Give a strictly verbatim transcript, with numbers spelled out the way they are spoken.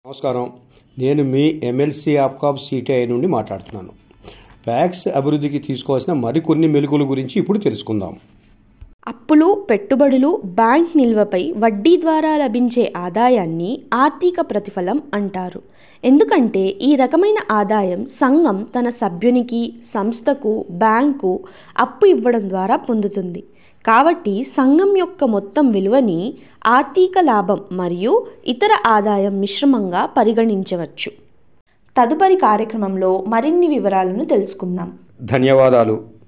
నమస్కారం. నేను మీ MLC APCOB CTI నుండి మాట్లాడుతున్నాను. ప్యాక్స్ అభివృద్ధికి తీసుకోవాల్సిన మరికొన్ని మెలుకుల గురించి ఇప్పుడు తెలుసుకుందాం. అప్పులు, పెట్టుబడులు, బ్యాంక్ నిల్వపై వడ్డీ ద్వారా లభించే ఆదాయాన్ని ఆర్థిక ప్రతిఫలం అంటారు. ఎందుకంటే ఈ రకమైన ఆదాయం సంఘం తన సభ్యునికి, సంస్థకు, బ్యాంకు అప్పు ఇవ్వడం ద్వారా పొందుతుంది. కాబట్టి సంఘం యొక్క మొత్తం విలువని ఆర్థిక లాభం మరియు ఇతర ఆదాయం మిశ్రమంగా పరిగణించవచ్చు. తదుపరి కార్యక్రమంలో మరిన్ని వివరాలను తెలుసుకుందాం. ధన్యవాదాలు.